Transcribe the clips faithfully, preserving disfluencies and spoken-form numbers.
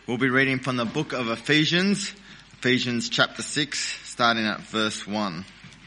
We'll be reading from the book of Ephesians, Ephesians chapter six, starting at verse one.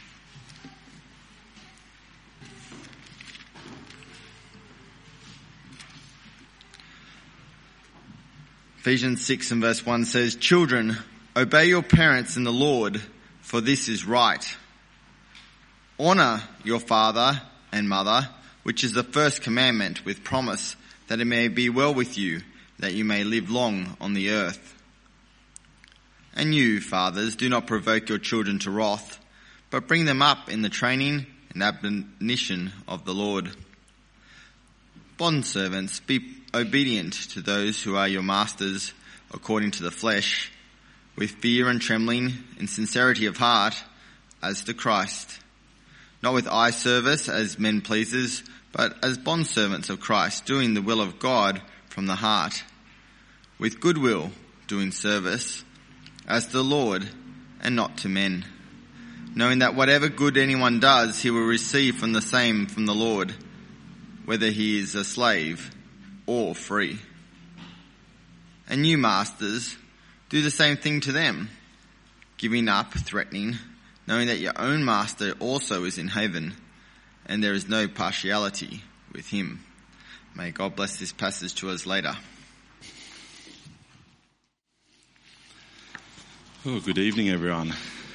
Ephesians six and verse one says, "Children, obey your parents in the Lord, for this is right. Honour your father and mother, which is the first commandment with promise, that it may be well with you, that you may live long on the earth. And you, fathers, do not provoke your children to wrath, but bring them up in the training and admonition of the Lord. Bondservants, be obedient to those who are your masters according to the flesh, with fear and trembling, in sincerity of heart, as to Christ, not with eye service as men pleasers, but as bondservants of Christ, doing the will of God from the heart, with goodwill, doing service, as to the Lord and not to men, knowing that whatever good anyone does, he will receive from the same from the Lord, whether he is a slave or free. And you, masters, do the same thing to them, giving up threatening, knowing that your own master also is in heaven, and there is no partiality with him." May God bless this passage to us later. Oh, good evening, everyone.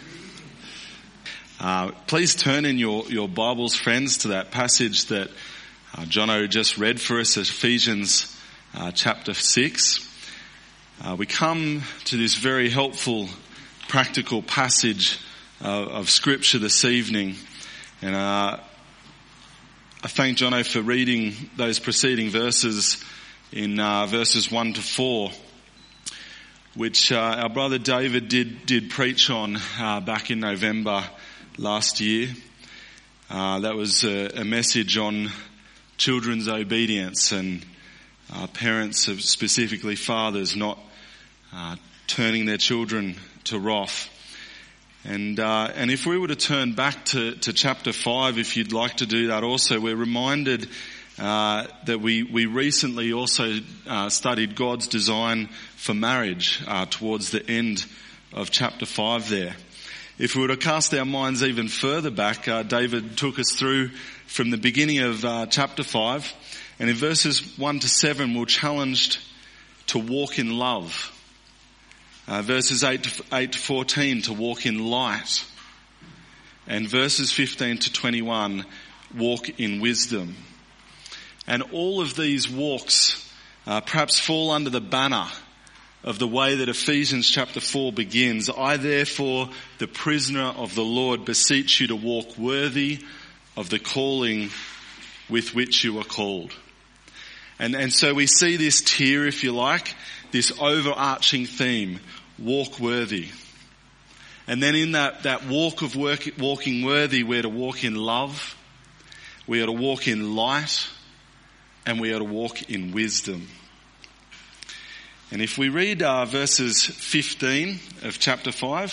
Uh, please turn in your, your Bibles, friends, to that passage that uh, Jono just read for us, Ephesians uh, chapter six. Uh, we come to this very helpful, practical passage uh, of Scripture this evening, and uh, I thank Jono for reading those preceding verses in uh, verses one to four. Which uh, our brother David did did preach on uh, back in November last year. Uh, that was a, a message on children's obedience and uh, parents, of specifically fathers, not uh, turning their children to wrath. And uh, and if we were to turn back to, to chapter five, if you'd like to do that also, we're reminded Uh, that we, we recently also uh, studied God's design for marriage uh, towards the end of chapter five there. If we were to cast our minds even further back, uh, David took us through from the beginning of uh, chapter five, and in verses one to seven we're challenged to walk in love. Uh, verses eight to, eight to fourteen to walk in light, and verses fifteen to twenty-one walk in wisdom. And all of these walks uh, perhaps fall under the banner of the way that Ephesians chapter four begins. "I therefore, the prisoner of the Lord, beseech you to walk worthy of the calling with which you are called." And, and so we see this tier, if you like, this overarching theme, walk worthy. And then in that, that walk of work, walking worthy, we're to walk in love, we are to walk in light, and we are to walk in wisdom. And if we read uh, verses fifteen of chapter five,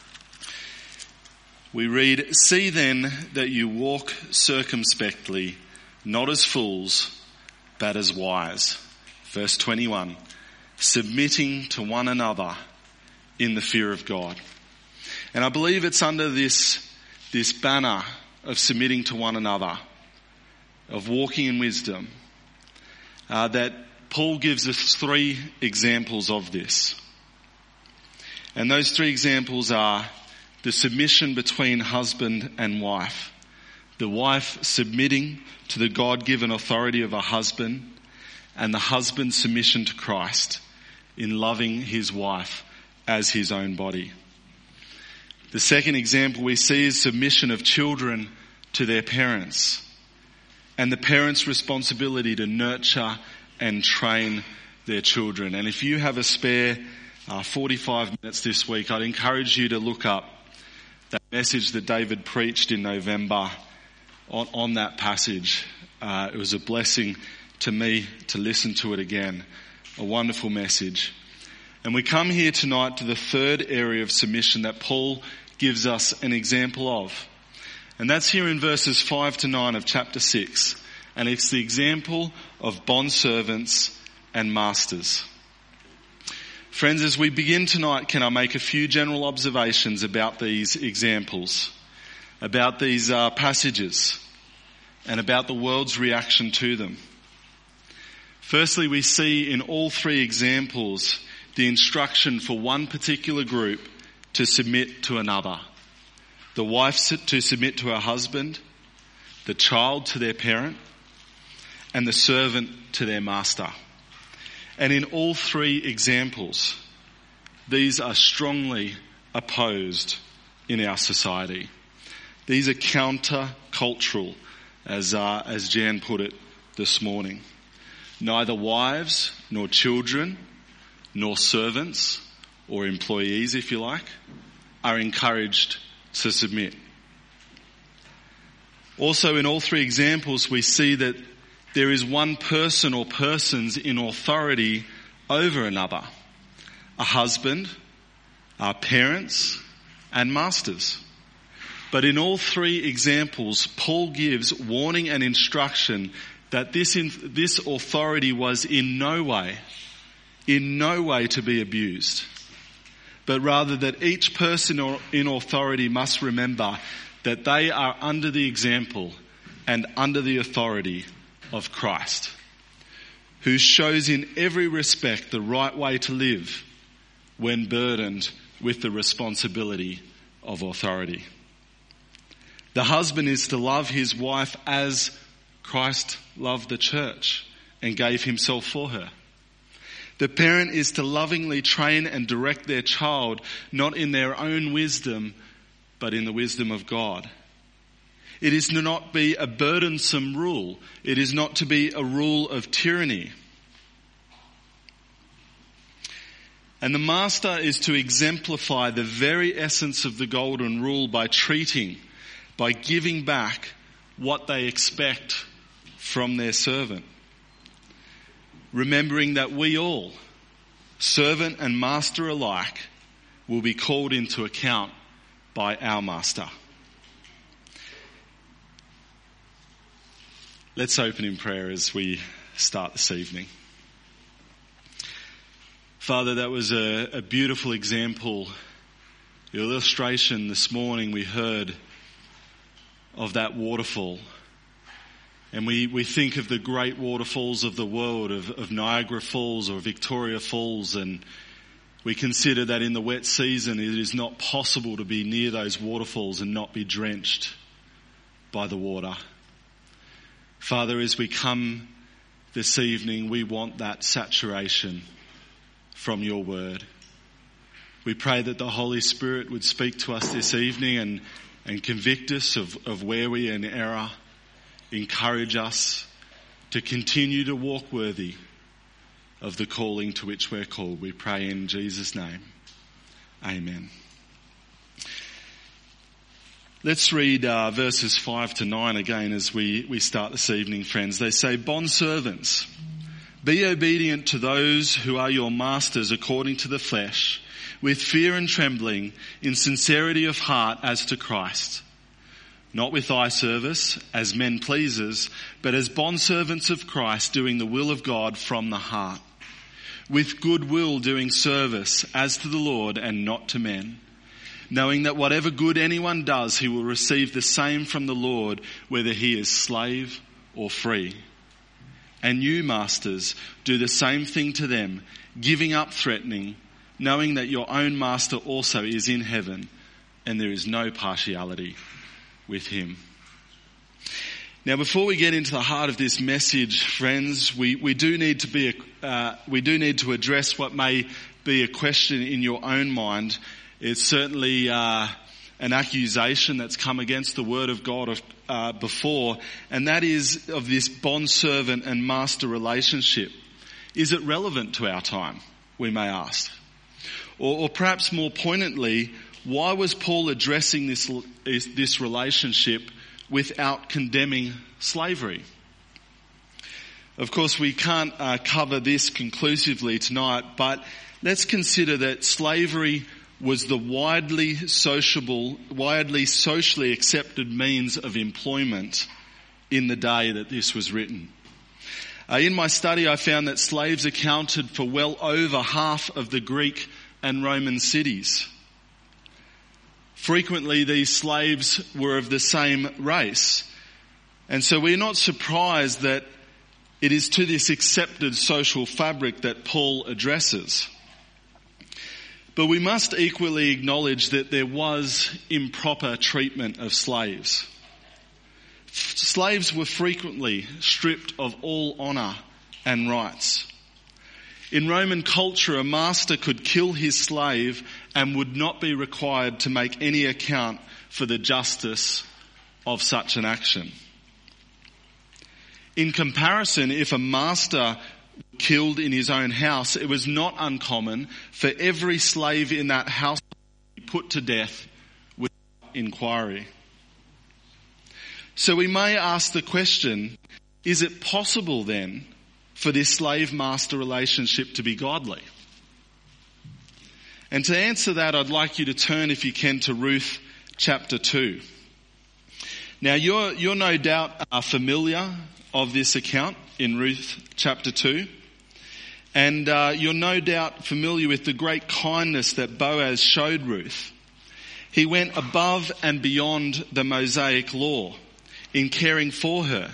we read, "See then that you walk circumspectly, not as fools, but as wise." Verse twenty-one, "Submitting to one another in the fear of God." And I believe it's under this, this banner of submitting to one another, of walking in wisdom, Uh, that Paul gives us three examples of this. And those three examples are the submission between husband and wife, the wife submitting to the God-given authority of a husband, and the husband's submission to Christ in loving his wife as his own body. The second example we see is submission of children to their parents, and the parents' responsibility to nurture and train their children. And if you have a spare uh, forty-five minutes this week, I'd encourage you to look up that message that David preached in November on, on that passage. Uh, it was a blessing to me to listen to it again. A wonderful message. And we come here tonight to the third area of submission that Paul gives us an example of. And that's here in verses five to nine of chapter six. And it's the example of bondservants and masters. Friends, as we begin tonight, can I make a few general observations about these examples, about these uh, passages, and about the world's reaction to them? Firstly, we see in all three examples the instruction for one particular group to submit to another. The wife to submit to her husband, the child to their parent, and the servant to their master. And in all three examples, these are strongly opposed in our society. These are counter-cultural, as, uh, as Jan put it this morning. Neither wives, nor children, nor servants, or employees, if you like, are encouraged to submit. Also, in all three examples, we see that there is one person or persons in authority over another. A husband, our parents, and masters. But in all three examples, Paul gives warning and instruction that this, in, this authority was in no way, in no way to be abused. But rather that each person in authority must remember that they are under the example and under the authority of Christ, who shows in every respect the right way to live when burdened with the responsibility of authority. The husband is to love his wife as Christ loved the church and gave himself for her. The parent is to lovingly train and direct their child, not in their own wisdom, but in the wisdom of God. It is to not be a burdensome rule. It is not to be a rule of tyranny. And the master is to exemplify the very essence of the golden rule by treating, by giving back what they expect from their servant. Remembering that we all, servant and master alike, will be called into account by our master. Let's open in prayer as we start this evening. Father, that was a, a beautiful example, the illustration this morning we heard of that waterfall. And we, we think of the great waterfalls of the world, of, of Niagara Falls or Victoria Falls, and we consider that in the wet season it is not possible to be near those waterfalls and not be drenched by the water. Father, as we come this evening, we want that saturation from your word. We pray that the Holy Spirit would speak to us this evening and, and convict us of, of where we are in error, encourage us to continue to walk worthy of the calling to which we're called. We pray in Jesus' name. Amen. Let's read uh, verses five to nine again as we, we start this evening, friends. They say, "Bondservants, be obedient to those who are your masters according to the flesh, with fear and trembling, in sincerity of heart as to Christ. Not with eye service, as men pleasers, but as bondservants of Christ, doing the will of God from the heart. With good will doing service, as to the Lord and not to men. Knowing that whatever good anyone does, he will receive the same from the Lord, whether he is slave or free. And you, masters, do the same thing to them, giving up threatening, knowing that your own master also is in heaven, and there is no partiality with him." Now, before we get into the heart of this message, friends, we, we do need to be a, uh, we do need to address what may be a question in your own mind. It's certainly uh, an accusation that's come against the word of God of, uh, before, and that is of this bondservant and master relationship. Is it relevant to our time, we may ask? Or, or perhaps more poignantly, why was Paul addressing this, this relationship without condemning slavery? Of course, we can't uh, cover this conclusively tonight, but let's consider that slavery was the widely sociable, widely socially accepted means of employment in the day that this was written. Uh, in my study, I found that slaves accounted for well over half of the Greek and Roman cities. Frequently, these slaves were of the same race. And so we're not surprised that it is to this accepted social fabric that Paul addresses. But we must equally acknowledge that there was improper treatment of slaves. Slaves were frequently stripped of all honour and rights. In Roman culture, a master could kill his slave and would not be required to make any account for the justice of such an action. In comparison, if a master killed in his own house, it was not uncommon for every slave in that house to be put to death without inquiry. So we may ask the question, is it possible then for this slave-master relationship to be godly? And to answer that, I'd like you to turn, if you can, to Ruth chapter two. Now, you're, you're no doubt uh, familiar of this account in Ruth chapter two. And uh, you're no doubt familiar with the great kindness that Boaz showed Ruth. He went above and beyond the Mosaic law in caring for her.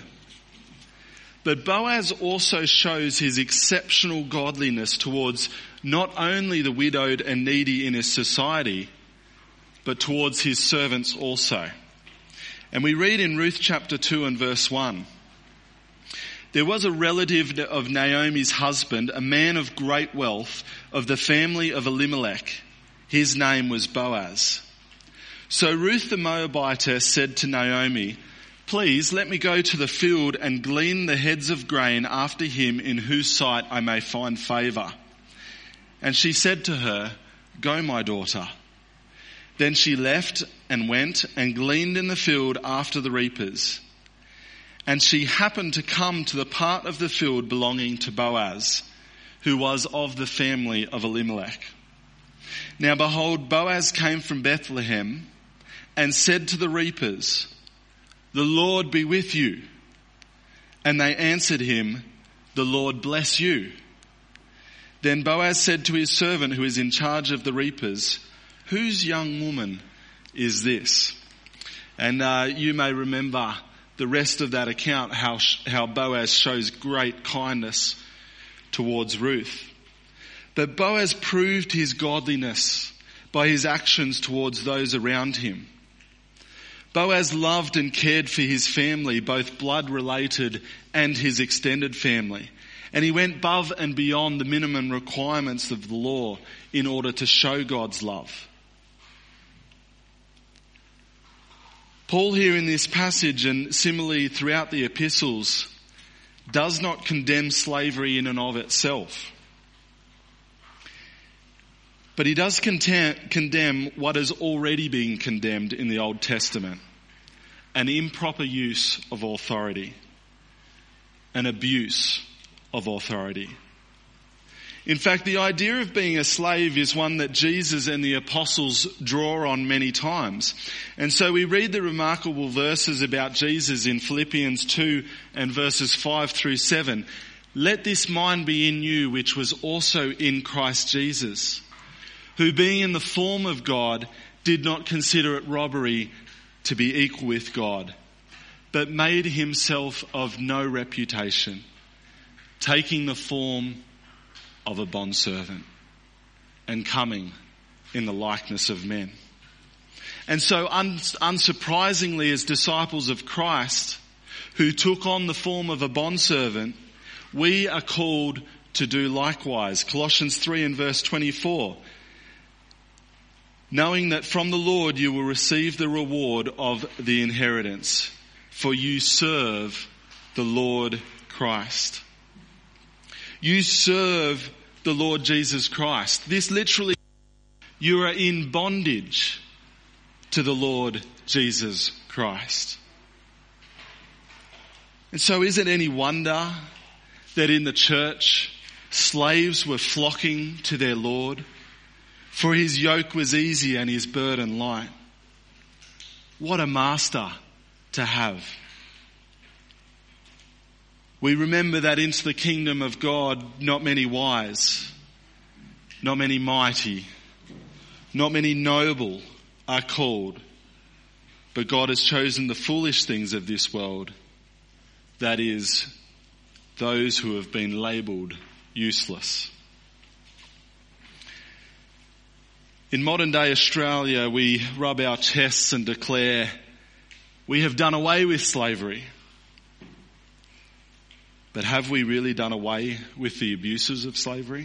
But Boaz also shows his exceptional godliness towards not only the widowed and needy in his society, but towards his servants also. And we read in Ruth chapter two and verse one, there was a relative of Naomi's husband, a man of great wealth, of the family of Elimelech. His name was Boaz. So Ruth the Moabitess said to Naomi, please let me go to the field and glean the heads of grain after him in whose sight I may find favour. And she said to her, go, my daughter. Then she left and went and gleaned in the field after the reapers. And she happened to come to the part of the field belonging to Boaz, who was of the family of Elimelech. Now behold, Boaz came from Bethlehem and said to the reapers, the Lord be with you. And they answered him, the Lord bless you. Then Boaz said to his servant who is in charge of the reapers, whose young woman is this? And uh, you may remember the rest of that account, how, how Boaz shows great kindness towards Ruth. But Boaz proved his godliness by his actions towards those around him. Boaz loved and cared for his family, both blood related and his extended family. And he went above and beyond the minimum requirements of the law in order to show God's love. Paul here in this passage, and similarly throughout the epistles, does not condemn slavery in and of itself. But he does condemn what has already been condemned in the Old Testament: an improper use of authority, an abuse of authority. In fact, the idea of being a slave is one that Jesus and the apostles draw on many times. And so we read the remarkable verses about Jesus in Philippians two and verses five through seven. Let this mind be in you, which was also in Christ Jesus, who being in the form of God did not consider it robbery to be equal with God, but made himself of no reputation, taking the form of a bondservant and coming in the likeness of men. And so un- unsurprisingly, as disciples of Christ who took on the form of a bondservant, we are called to do likewise. Colossians three and verse twenty-four. Knowing that from the Lord you will receive the reward of the inheritance, for you serve the Lord Christ. You serve the Lord Jesus Christ. This literally, you are in bondage to the Lord Jesus Christ. And so is it any wonder that in the church, slaves were flocking to their Lord? For his yoke was easy and his burden light. What a master to have. We remember that into the kingdom of God, not many wise, not many mighty, not many noble are called, but God has chosen the foolish things of this world, that is, those who have been labelled useless. In modern day Australia, we rub our chests and declare, we have done away with slavery. But have we really done away with the abuses of slavery?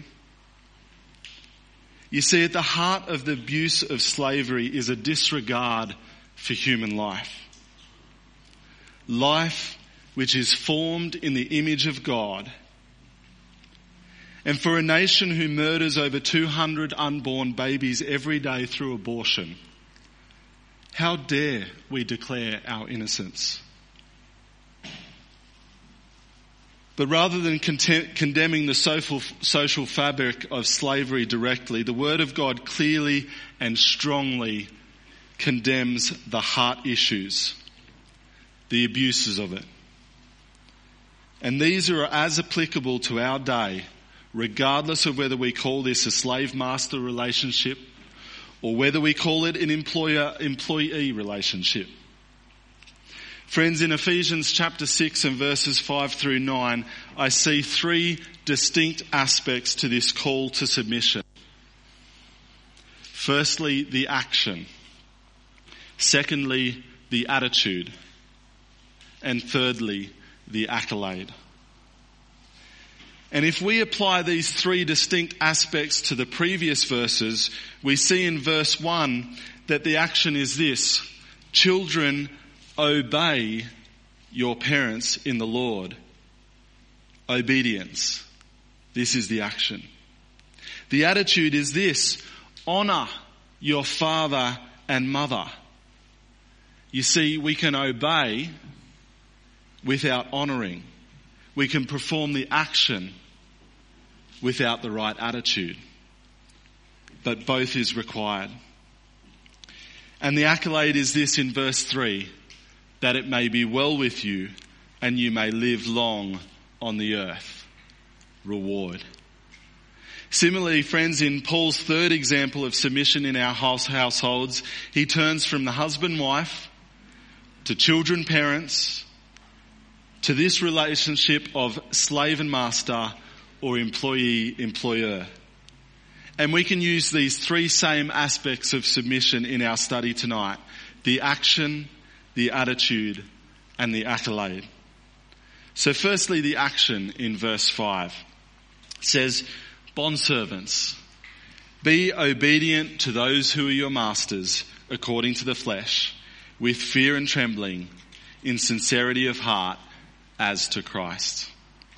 You see, at the heart of the abuse of slavery is a disregard for human life. Life which is formed in the image of God. And for a nation who murders over two hundred unborn babies every day through abortion, how dare we declare our innocence? But rather than contem- condemning the social, social fabric of slavery directly, the Word of God clearly and strongly condemns the heart issues, the abuses of it. And these are as applicable to our day, regardless of whether we call this a slave-master relationship or whether we call it an employer-employee relationship. Friends, in Ephesians chapter six and verses five through nine, I see three distinct aspects to this call to submission. Firstly, the action. Secondly, the attitude. And thirdly, the accolade. And if we apply these three distinct aspects to the previous verses, we see in verse one that the action is this: children, obey your parents in the Lord. Obedience. This is the action. The attitude is this: honour your father and mother. You see, we can obey without honouring. We can perform the action without the right attitude. But both is required. And the accolade is this in verse three: that it may be well with you and you may live long on the earth. Reward. Similarly, friends, in Paul's third example of submission in our house households, he turns from the husband-wife to children-parents to this relationship of slave and master or employee-employer. And we can use these three same aspects of submission in our study tonight: the action, the attitude, and the accolade. So firstly, the action in verse five. It says, bondservants, be obedient to those who are your masters according to the flesh, with fear and trembling, in sincerity of heart, as to Christ.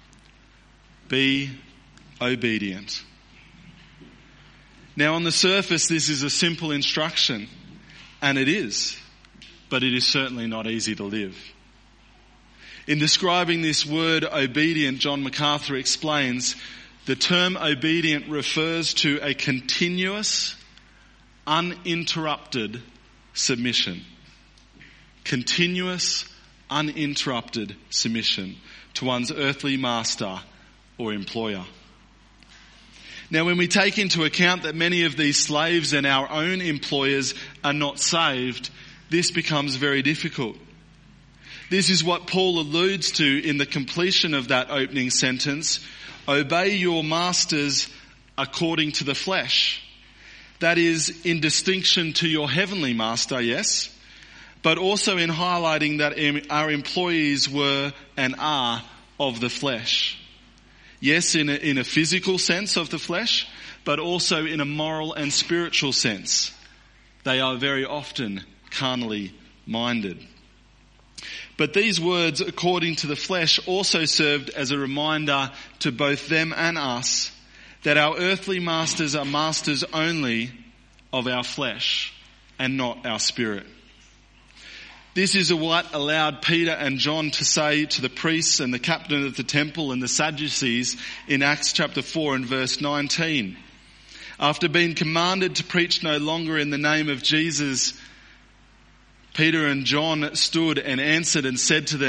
Be obedient. Now on the surface, this is a simple instruction, and it is. But it is certainly not easy to live. In describing this word obedient, John MacArthur explains, the term obedient refers to a continuous, uninterrupted submission. Continuous, uninterrupted submission to one's earthly master or employer. Now, when we take into account that many of these slaves and our own employers are not saved, this becomes very difficult. This is what Paul alludes to in the completion of that opening sentence: obey your masters according to the flesh. That is, in distinction to your heavenly master, yes, but also in highlighting that our employees were and are of the flesh. Yes, in a, in a physical sense of the flesh, but also in a moral and spiritual sense. They are very often carnally minded. But these words, according to the flesh, also served as a reminder to both them and us that our earthly masters are masters only of our flesh and not our spirit. This is what allowed Peter and John to say to the priests and the captain of the temple and the Sadducees in Acts chapter four and verse nineteen. After being commanded to preach no longer in the name of Jesus, Peter and John stood and answered and said to them,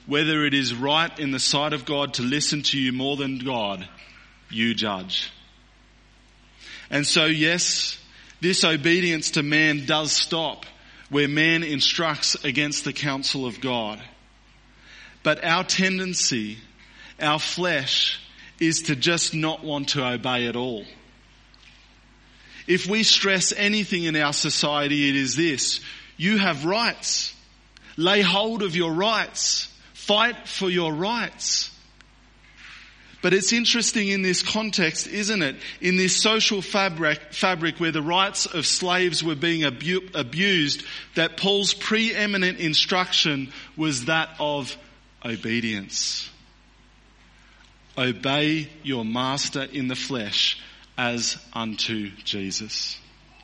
whether it is right in the sight of God to listen to you more than God, you judge. And so, yes, this obedience to man does stop where man instructs against the counsel of God. But our tendency, our flesh, is to just not want to obey at all. If we stress anything in our society, it is this: you have rights. Lay hold of your rights. Fight for your rights. But it's interesting in this context, isn't it? In this social fabric, fabric where the rights of slaves were being abu- abused, that Paul's preeminent instruction was that of obedience. Obey your master in the flesh as unto Jesus.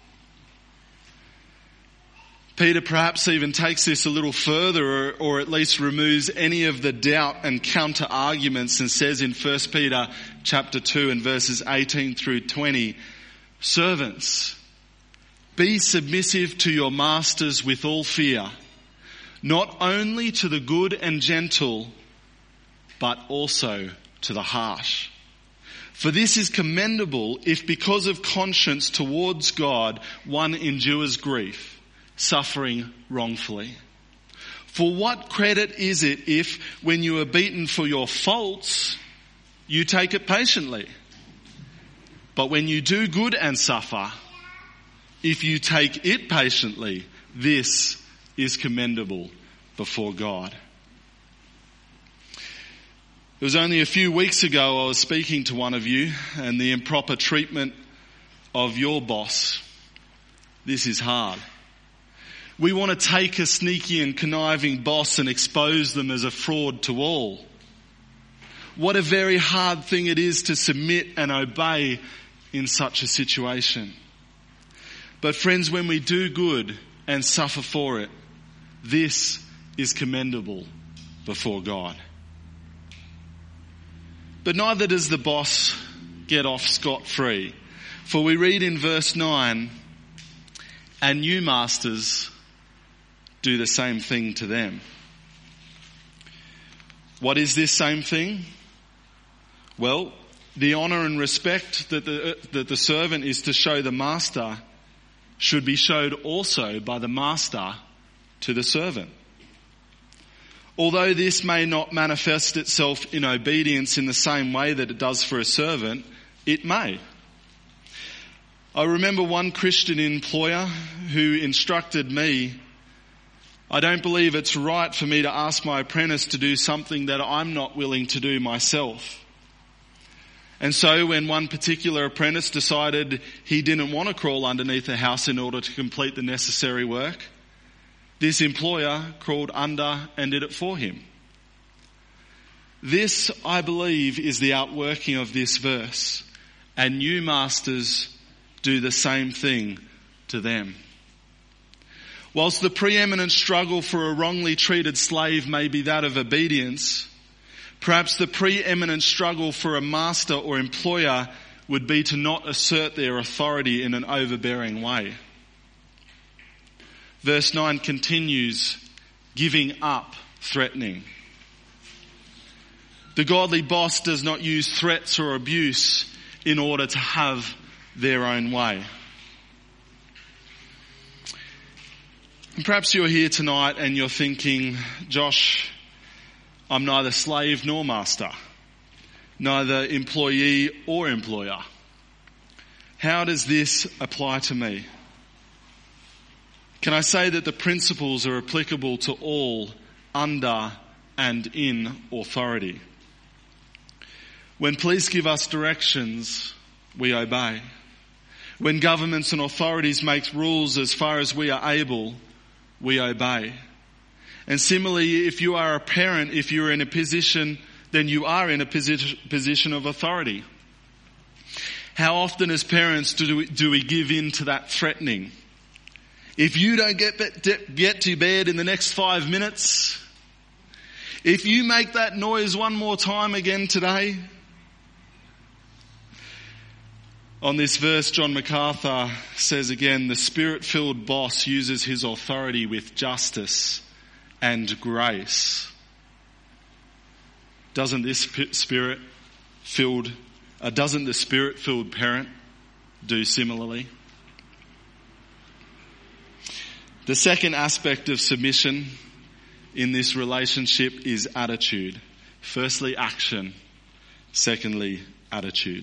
Peter perhaps even takes this a little further, or, or at least removes any of the doubt and counter arguments, and says in First Peter chapter two and verses eighteen through twenty, servants, be submissive to your masters with all fear, not only to the good and gentle, but also to the harsh. For this is commendable if because of conscience towards God one endures grief, suffering wrongfully. For what credit is it if, when you are beaten for your faults, you take it patiently? But when you do good and suffer, if you take it patiently, this is commendable before God. It was only a few weeks ago I was speaking to one of you, and the improper treatment of your boss. This is hard. We want to take a sneaky and conniving boss and expose them as a fraud to all. What a very hard thing it is to submit and obey in such a situation. But friends, when we do good and suffer for it, this is commendable before God. But neither does the boss get off scot-free. For we read in verse nine, and you masters do the same thing to them. What is this same thing? Well, the honour and respect that the, that the servant is to show the master should be showed also by the master to the servant. Although this may not manifest itself in obedience in the same way that it does for a servant, it may. I remember one Christian employer who instructed me, I don't believe it's right for me to ask my apprentice to do something that I'm not willing to do myself. And so when one particular apprentice decided he didn't want to crawl underneath a house in order to complete the necessary work, this employer crawled under and did it for him. This, I believe, is the outworking of this verse. And you masters do the same thing to them. Whilst the preeminent struggle for a wrongly treated slave may be that of obedience, perhaps the preeminent struggle for a master or employer would be to not assert their authority in an overbearing way. Verse nine continues, giving up threatening. The godly boss does not use threats or abuse in order to have their own way. And perhaps you're here tonight and you're thinking, Josh, I'm neither slave nor master, neither employee or employer. How does this apply to me? Can I say that the principles are applicable to all under and in authority? When police give us directions, we obey. When governments and authorities make rules as far as we are able, we obey. And similarly, if you are a parent, if you're in a position, then you are in a position, position of authority. How often as parents do we, do we give in to that threatening? If you don't get, get to bed in the next five minutes, if you make that noise one more time again today. On this verse, John MacArthur says again, the spirit-filled boss uses his authority with justice and grace. Doesn't this spirit filled, uh, doesn't the spirit-filled parent do similarly? The second aspect of submission in this relationship is attitude. Firstly, action. Secondly, attitude.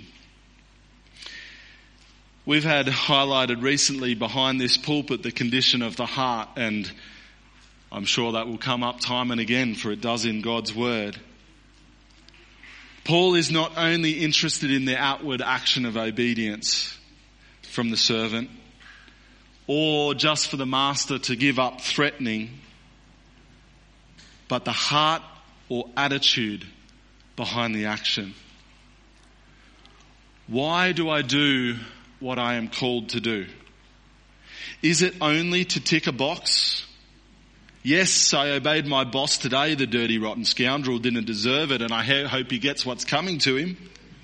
We've had highlighted recently behind this pulpit the condition of the heart, and I'm sure that will come up time and again, for it does in God's word. Paul is not only interested in the outward action of obedience from the servant, or just for the master to give up threatening, but the heart or attitude behind the action. Why do I do what I am called to do? Is it only to tick a box? Yes, I obeyed my boss today, the dirty rotten scoundrel didn't deserve it, and I hope he gets what's coming to him.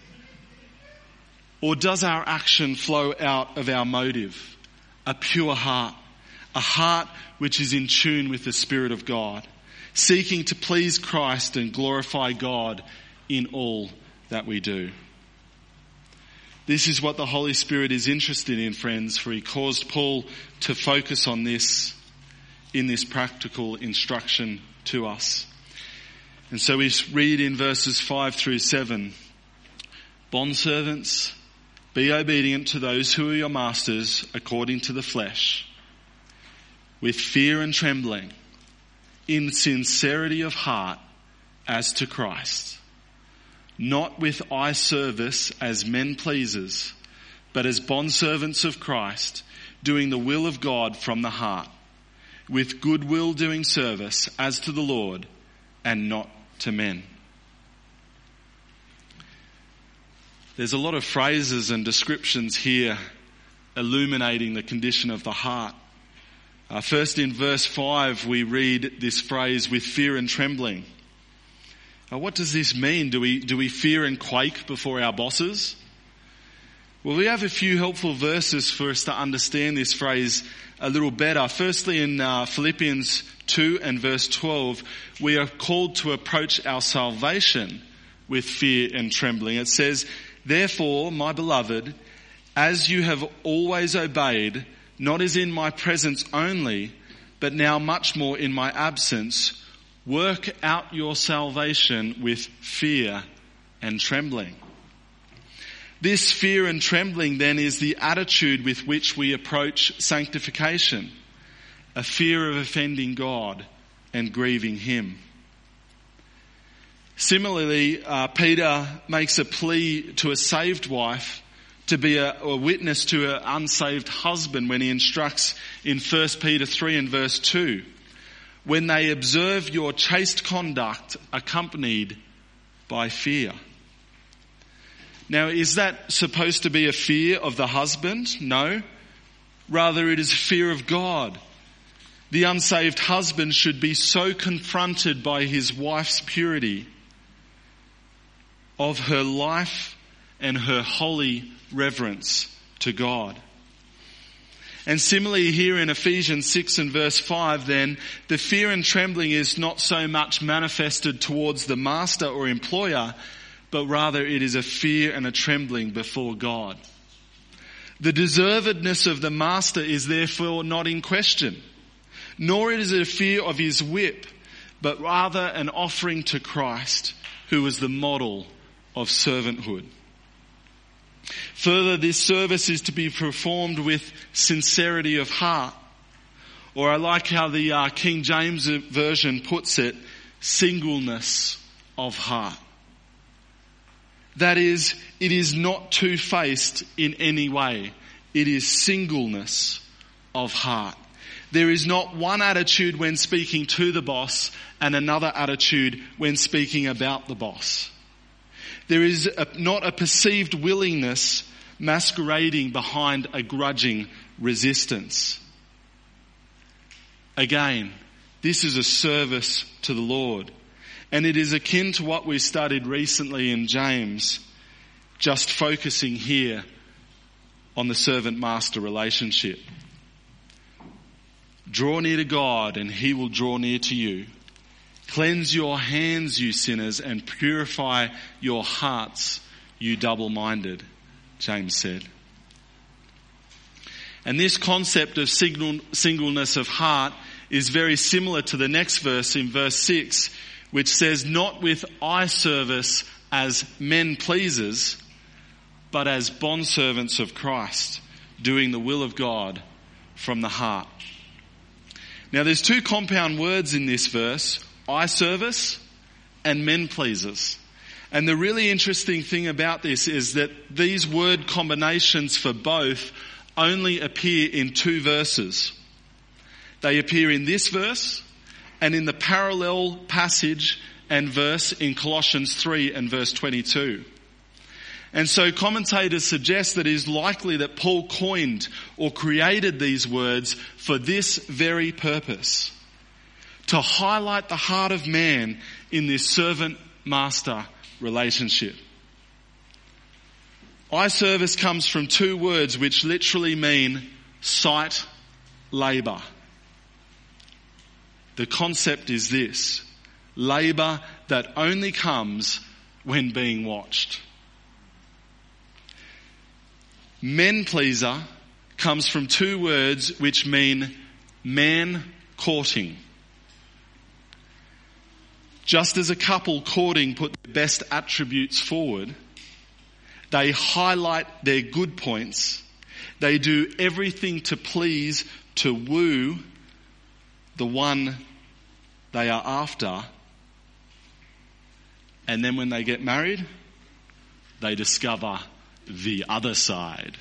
Or does our action flow out of our motive? A pure heart, a heart which is in tune with the Spirit of God, seeking to please Christ and glorify God in all that we do. This is what the Holy Spirit is interested in, friends, for he caused Paul to focus on this in this practical instruction to us. And so we read in verses five through seven, "Bondservants, be obedient to those who are your masters according to the flesh, with fear and trembling, in sincerity of heart as to Christ, not with eye service as men pleasers, but as bondservants of Christ, doing the will of God from the heart, with good will doing service as to the Lord and not to men." There's a lot of phrases and descriptions here illuminating the condition of the heart. Uh, first in verse five we read this phrase, "with fear and trembling." Now, what does this mean? Do we, do we fear and quake before our bosses? Well, we have a few helpful verses for us to understand this phrase a little better. Firstly, in uh, Philippians two and verse twelve, we are called to approach our salvation with fear and trembling. It says, "Therefore, my beloved, as you have always obeyed, not as in my presence only, but now much more in my absence, work out your salvation with fear and trembling." This fear and trembling then is the attitude with which we approach sanctification, a fear of offending God and grieving Him. Similarly, uh, Peter makes a plea to a saved wife to be a, a witness to her unsaved husband when he instructs in First Peter three and verse two, "When they observe your chaste conduct accompanied by fear." Now, is that supposed to be a fear of the husband? No. Rather, it is fear of God. The unsaved husband should be so confronted by his wife's purity, of her life and her holy reverence to God. And similarly here in Ephesians six and verse five then, the fear and trembling is not so much manifested towards the master or employer, but rather it is a fear and a trembling before God. The deservedness of the master is therefore not in question, nor is it a fear of his whip, but rather an offering to Christ, who is the model of servanthood. Further, this service is to be performed with sincerity of heart, or I like how the uh, King James Version puts it, singleness of heart. That is, it is not two-faced in any way. It is singleness of heart. There is not one attitude when speaking to the boss and another attitude when speaking about the boss. There is a, not a perceived willingness masquerading behind a grudging resistance. Again, this is a service to the Lord. And it is akin to what we studied recently in James, just focusing here on the servant-master relationship. Draw near to God and He will draw near to you. Cleanse your hands, you sinners, and purify your hearts, you double-minded, James said. And this concept of single, singleness of heart is very similar to the next verse in verse six, which says, not with eye service as men pleasers, but as bondservants of Christ, doing the will of God from the heart. Now there's two compound words in this verse, eye service and men pleasers. And the really interesting thing about this is that these word combinations for both only appear in two verses. They appear in this verse and in the parallel passage and verse in Colossians three and verse twenty-two. And so commentators suggest that it is likely that Paul coined or created these words for this very purpose, to highlight the heart of man in this servant-master relationship. Eye service comes from two words which literally mean sight, labour. The concept is this: labour that only comes when being watched. Men pleaser comes from two words which mean man courting. Just as a couple courting put their best attributes forward, they highlight their good points. They do everything to please, to woo the one they are after. And then when they get married, they discover the other side.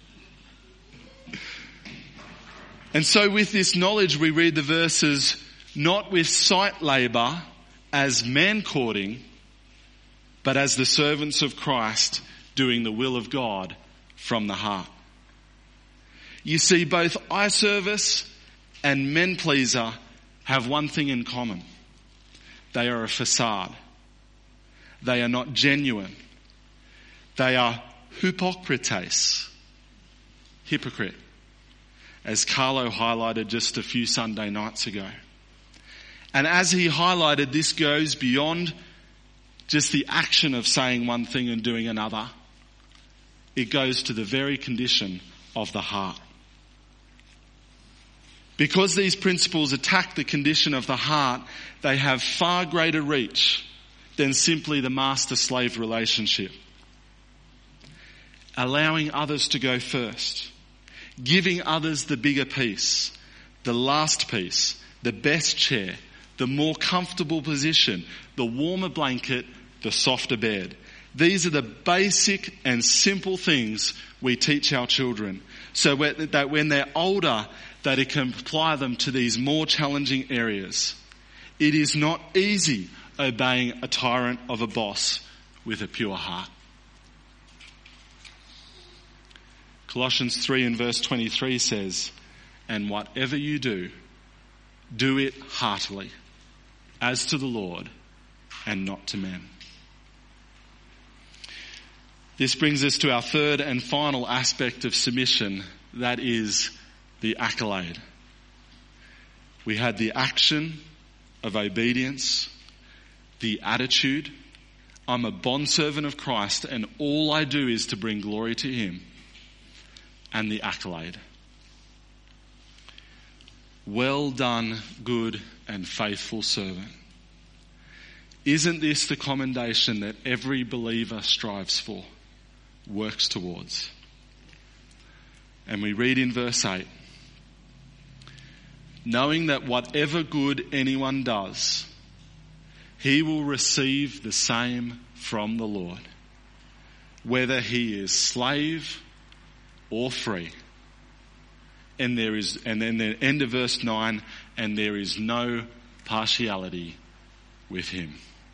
And so with this knowledge, we read the verses, not with sight labour as man courting, but as the servants of Christ doing the will of God from the heart. You see, both eye service and men pleaser have one thing in common. They are a facade. They are not genuine. They are hypocrites. Hypocrite. As Carlo highlighted just a few Sunday nights ago. And as he highlighted, this goes beyond just the action of saying one thing and doing another. It goes to the very condition of the heart. Because these principles attack the condition of the heart, they have far greater reach than simply the master-slave relationship. Allowing others to go first. Giving others the bigger piece, the last piece, the best chair, the more comfortable position, the warmer blanket, the softer bed. These are the basic and simple things we teach our children, so that when they're older, that it can apply them to these more challenging areas. It is not easy obeying a tyrant of a boss with a pure heart. Colossians three and verse twenty-three says, and whatever you do, do it heartily, as to the Lord and not to men. This brings us to our third and final aspect of submission, that is the accolade. We had the action of obedience, the attitude, I'm a bondservant of Christ and all I do is to bring glory to him, and the accolade. Well done, good and faithful servant. Isn't this the commendation that every believer strives for, works towards? And we read in verse eight, knowing that whatever good anyone does, he will receive the same from the Lord, whether he is slave or free. And there is, and then the end of verse nine, and there is no partiality with him.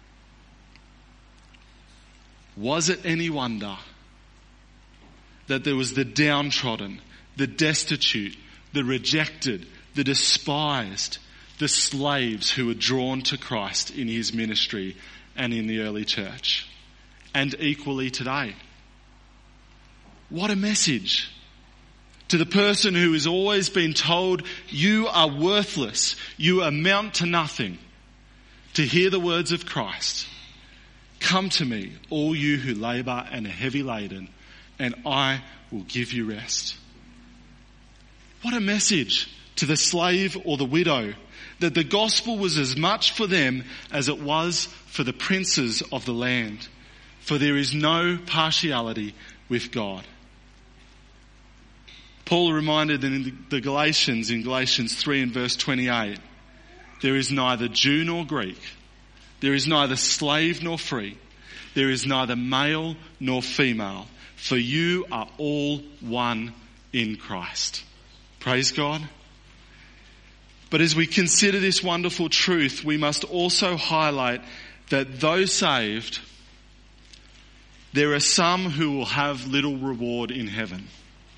Was it any wonder that there was the downtrodden, the destitute, the rejected, the despised, the slaves who were drawn to Christ in his ministry and in the early church, and equally today? What a message to the person who has always been told, you are worthless, you amount to nothing. to hear the words of Christ. Come to me, all you who labour and are heavy laden, and I will give you rest. What a message to the slave or the widow, that the gospel was as much for them as it was for the princes of the land. For there is no partiality with God. Paul reminded in the Galatians, in Galatians three and verse twenty-eight, there is neither Jew nor Greek. There is neither slave nor free. There is neither male nor female. For you are all one in Christ. Praise God. But as we consider this wonderful truth, we must also highlight that though saved, there are some who will have little reward in heaven.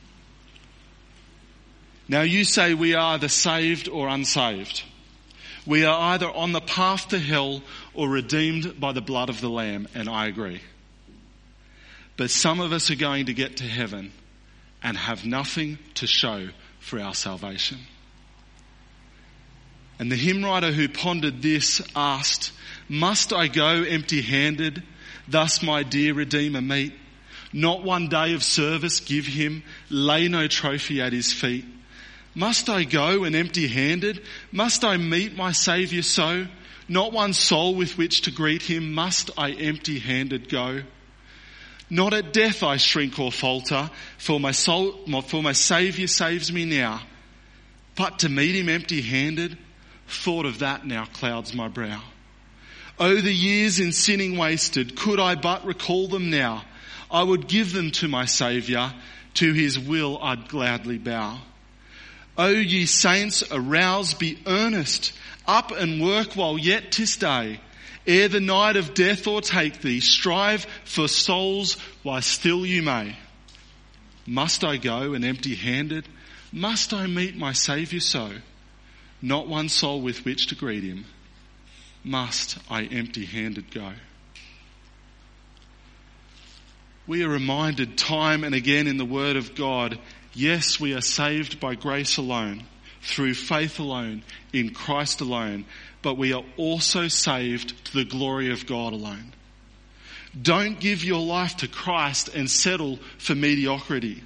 Now you say we are either saved or unsaved. We are either on the path to hell or redeemed by the blood of the Lamb, and I agree. But some of us are going to get to heaven and have nothing to show for our salvation. And the hymn writer who pondered this asked, must I go empty-handed, thus my dear Redeemer meet? Not one day of service give him, lay no trophy at his feet. Must I go and empty-handed? Must I meet my Saviour so? Not one soul with which to greet him, must I empty-handed go? Not at death I shrink or falter, for my soul, for my Saviour saves me now. But to meet him empty-handed, thought of that now clouds my brow. Oh, the years in sinning wasted, could I but recall them now, I would give them to my Saviour, to his will I'd gladly bow. O ye saints, arouse, be earnest, up and work while yet 'tis day. Ere the night of death o'ertake thee, strive for souls while still you may. Must I go and empty-handed? Must I meet my Saviour so? Not one soul with which to greet him, must I empty-handed go? We are reminded time and again in the Word of God, yes, we are saved by grace alone, through faith alone, in Christ alone, but we are also saved to the glory of God alone. Don't give your life to Christ and settle for mediocrity.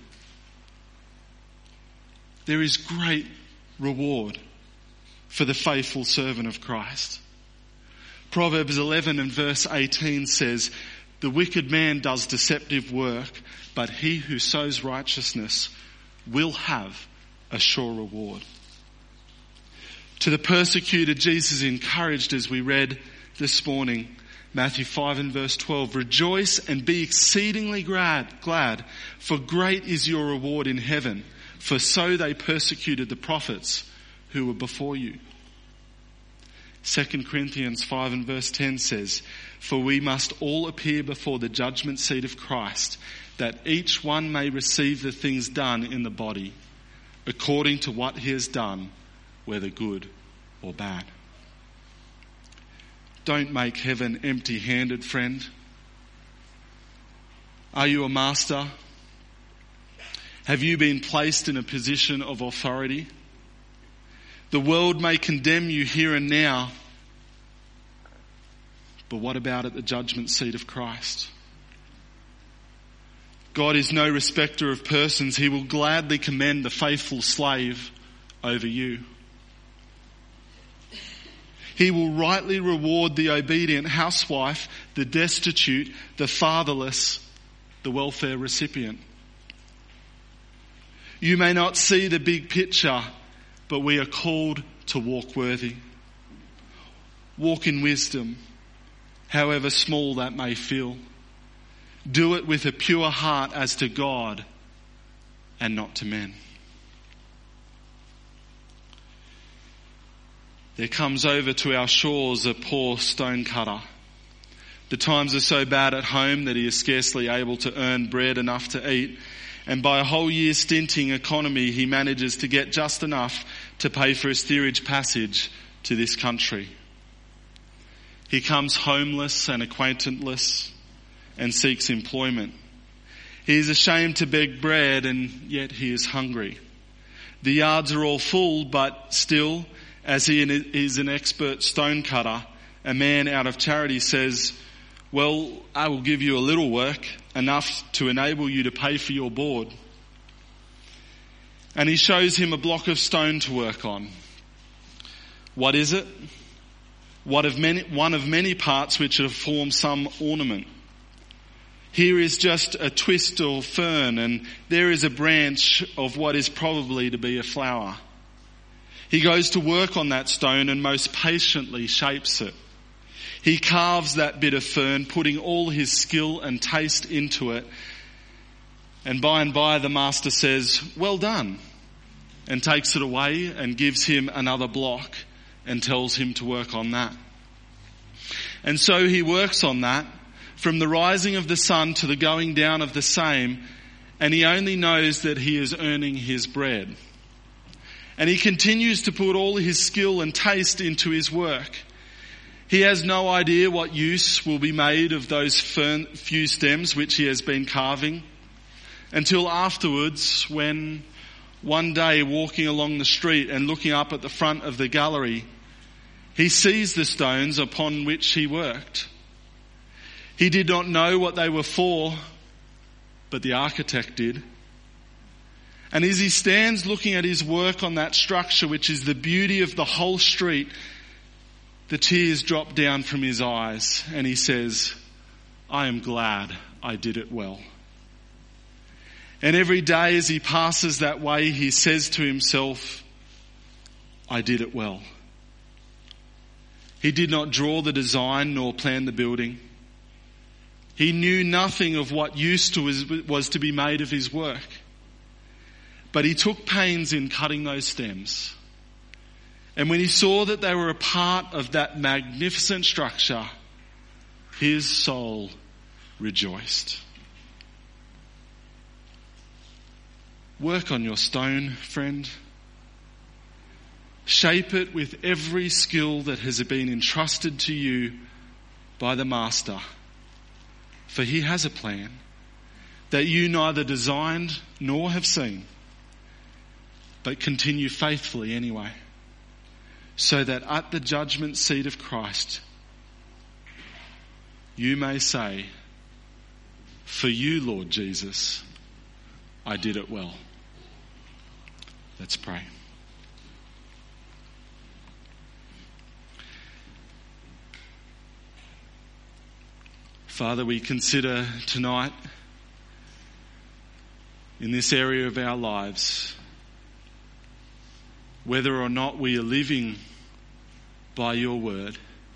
There is great reward for the faithful servant of Christ. Proverbs eleven and verse eighteen says, the wicked man does deceptive work, but he who sows righteousness will have a sure reward. To the persecuted, Jesus encouraged, as we read this morning, Matthew five and verse twelve, rejoice and be exceedingly glad, glad, for great is your reward in heaven, for so they persecuted the prophets who were before you. Second Corinthians five and verse ten says, for we must all appear before the judgment seat of Christ, that each one may receive the things done in the body, according to what he has done, whether good or bad. Don't make heaven empty-handed, friend. Are you a master? Have you been placed in a position of authority? The world may condemn you here and now, but what about at the judgment seat of Christ? God is no respecter of persons. He will gladly commend the faithful slave over you. He will rightly reward the obedient housewife, the destitute, the fatherless, the welfare recipient. You may not see the big picture, but we are called to walk worthy. Walk in wisdom, however small that may feel. Do it with a pure heart as to God and not to men. There comes over to our shores a poor stonecutter. The times are so bad at home that he is scarcely able to earn bread enough to eat, and by a whole year's stinting economy he manages to get just enough to pay for his steerage passage to this country. He comes homeless and acquaintanceless and seeks employment. He is ashamed to beg bread, and yet he is hungry. The yards are all full, but still, as he is an expert stonecutter, a man out of charity says, well, I will give you a little work, enough to enable you to pay for your board. And he shows him a block of stone to work on. What is it? One of many, one of many parts which have formed some ornament. Here is just a twist of fern, and there is a branch of what is probably to be a flower. He goes to work on that stone and most patiently shapes it. He carves that bit of fern, putting all his skill and taste into it. And by and by the master says, well done, and takes it away and gives him another block and tells him to work on that. And so he works on that from the rising of the sun to the going down of the same, and he only knows that he is earning his bread. And he continues to put all his skill and taste into his work. He has no idea what use will be made of those fern, few stems which he has been carving, until afterwards, when one day walking along the street and looking up at the front of the gallery, he sees the stones upon which he worked. He did not know what they were for, but the architect did. And as he stands looking at his work on that structure, which is the beauty of the whole street, the tears drop down from his eyes and he says, I am glad I did it well. And every day as he passes that way, he says to himself, I did it well. He did not draw the design nor plan the building. He knew nothing of what use to was, was to be made of his work. But he took pains in cutting those stems. And when he saw that they were a part of that magnificent structure, his soul rejoiced. Work on your stone, friend. Shape it with every skill that has been entrusted to you by the Master. For he has a plan that you neither designed nor have seen, but continue faithfully anyway, so that at the judgment seat of Christ, you may say, for you, Lord Jesus, I did it well. Let's pray. Father, we consider tonight in this area of our lives whether or not we are living by your word.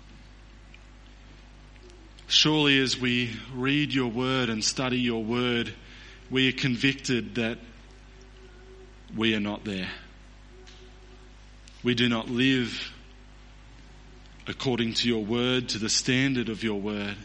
Surely as we read your word and study your word, we are convicted that we are not there. We do not live according to your word, to the standard of your word.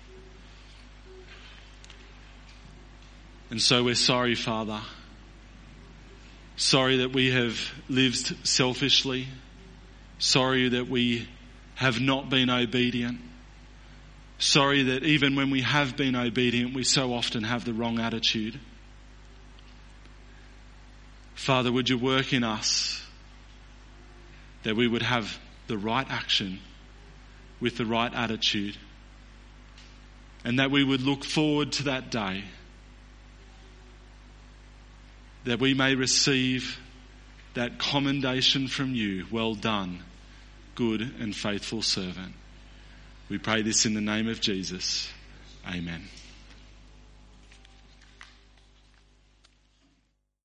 And so we're sorry, Father. Sorry that we have lived selfishly. Sorry that we have not been obedient. Sorry that even when we have been obedient, we so often have the wrong attitude. Father, would you work in us that we would have the right action with the right attitude, and that we would look forward to that day that we may receive that commendation from you. Well done, good and faithful servant. We pray this in the name of Jesus. Amen.